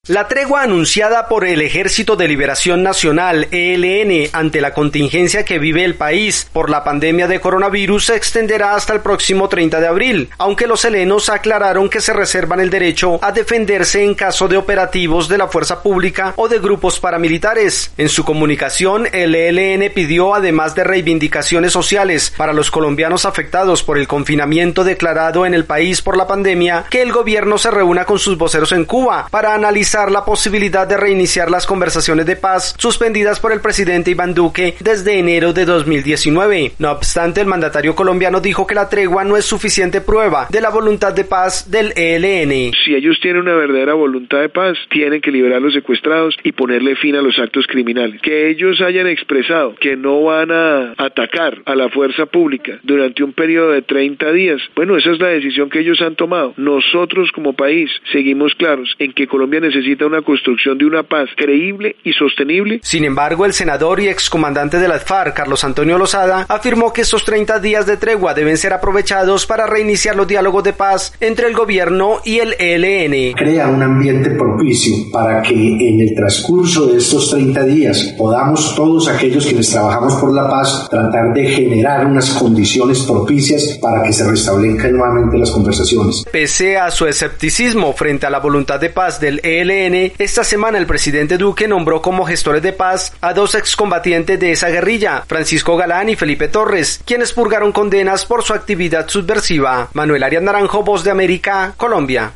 La tregua anunciada por el Ejército de Liberación Nacional, ELN, ante la contingencia que vive el país por la pandemia de coronavirus se extenderá hasta el próximo 30 de abril, aunque los helenos aclararon que se reservan el derecho a defenderse en caso de operativos de la fuerza pública o de grupos paramilitares. En su comunicación, el ELN pidió, además de reivindicaciones sociales para los colombianos afectados por el confinamiento declarado en el país por la pandemia, que el gobierno se reúna con sus voceros en Cuba para analizar la posibilidad de reiniciar las conversaciones de paz suspendidas por el presidente Iván Duque desde enero de 2019. No obstante, el mandatario colombiano dijo que la tregua no es suficiente prueba de la voluntad de paz del ELN. Si ellos tienen una verdadera voluntad de paz, tienen que liberar a los secuestrados y ponerle fin a los actos criminales. Que ellos hayan expresado que no van a atacar a la fuerza pública durante un periodo de 30 días, bueno, esa es la decisión que ellos han tomado. Nosotros como país seguimos claros en que Colombia necesita una construcción de una paz creíble y sostenible. Sin embargo, el senador y excomandante de las FARC, Carlos Antonio Lozada, afirmó que estos 30 días de tregua deben ser aprovechados para reiniciar los diálogos de paz entre el gobierno y el ELN. Crea un ambiente propicio para que en el transcurso de estos 30 días podamos todos aquellos quienes trabajamos por la paz tratar de generar unas condiciones propicias para que se restablezcan nuevamente las conversaciones. Pese a su escepticismo frente a la voluntad de paz del ELN, esta semana el presidente Duque nombró como gestores de paz a dos excombatientes de esa guerrilla, Francisco Galán y Felipe Torres, quienes purgaron condenas por su actividad subversiva. Manuel Arias Naranjo, Voz de América, Colombia.